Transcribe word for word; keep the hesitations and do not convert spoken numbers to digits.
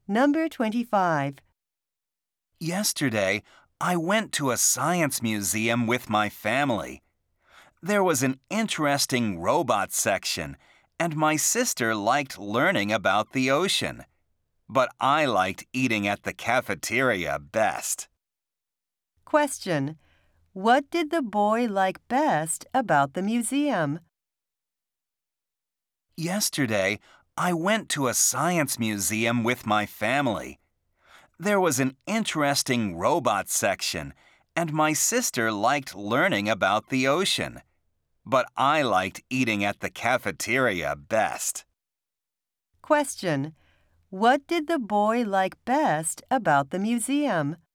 Number twenty-five. Yesterday, I went to a science museum with my family. There was an interesting robot section, and my sister liked learning about the ocean. But I liked eating at the cafeteria best. Question. What did the boy like best about the museum? Yesterday, I went to a science museum with my family. There was an interesting robot section, and my sister liked learning about the ocean. But I liked eating at the cafeteria best. Question. What did the boy like best about the museum?